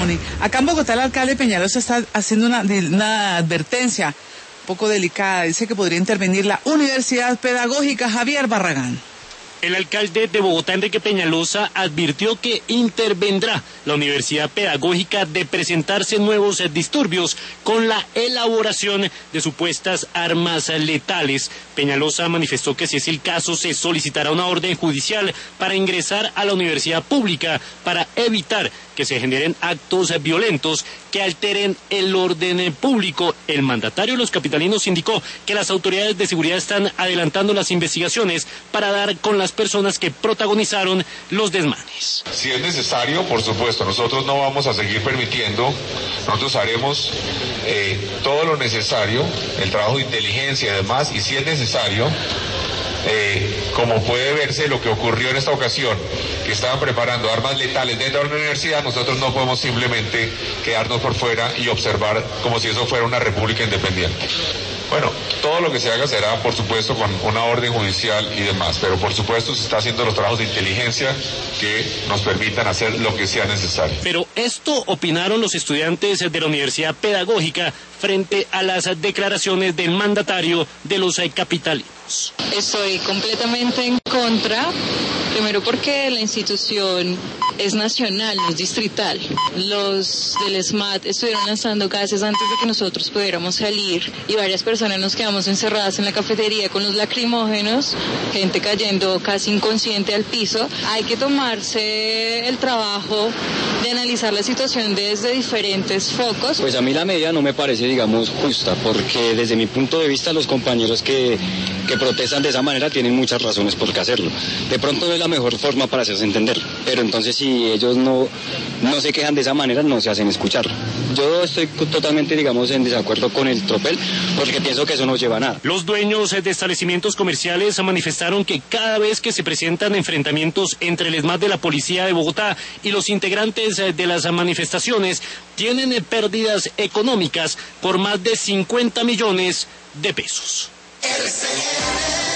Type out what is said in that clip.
Acá en Bogotá el alcalde Peñalosa está haciendo una advertencia un poco delicada. Dice que podría intervenir la Universidad Pedagógica Javier Barragán. El alcalde de Bogotá, Enrique Peñalosa, advirtió que intervendrá la Universidad Pedagógica de presentarse nuevos disturbios con la elaboración de supuestas armas letales. Peñalosa manifestó que si es el caso se solicitará una orden judicial para ingresar a la universidad pública para evitar que se generen actos violentos que alteren el orden público. El mandatario de los capitalinos indicó que las autoridades de seguridad están adelantando las investigaciones para dar con las personas que protagonizaron los desmanes. Si es necesario, por supuesto, nosotros no vamos a seguir permitiendo, nosotros haremos todo lo necesario, el trabajo de inteligencia y demás, y si es necesario, como puede verse lo que ocurrió en esta ocasión, que estaban preparando armas letales dentro de la universidad, nosotros no podemos simplemente quedarnos por fuera y observar como si eso fuera una república independiente. Bueno, todo lo que se haga será, por supuesto, con una orden judicial y demás, pero por supuesto se está haciendo los trabajos de inteligencia que nos permitan hacer lo que sea necesario. Pero esto opinaron los estudiantes de la Universidad Pedagógica frente a las declaraciones del mandatario de los capitalinos. Estoy completamente en contra, primero porque la institución es nacional, no es distrital. Los del SMAT estuvieron lanzando gases antes de que nosotros pudiéramos salir y varias personas nos quedamos encerradas en la cafetería con los lacrimógenos, gente cayendo casi inconsciente al piso. Hay que tomarse el trabajo de analizar la situación desde diferentes focos. Pues a mí la medida no me parece, digamos, justa, porque desde mi punto de vista los compañeros que protestan de esa manera tienen muchas razones por qué hacerlo. De pronto no es la mejor forma para hacerse entender, pero entonces si ellos no se quejan de esa manera, no se hacen escuchar. Yo estoy totalmente, digamos, en desacuerdo con el tropel, porque pienso que eso no lleva a nada. Los dueños de establecimientos comerciales manifestaron que cada vez que se presentan enfrentamientos entre el ESMAD de la Policía de Bogotá y los integrantes de las manifestaciones, tienen pérdidas económicas por más de 50 millones de pesos. RCN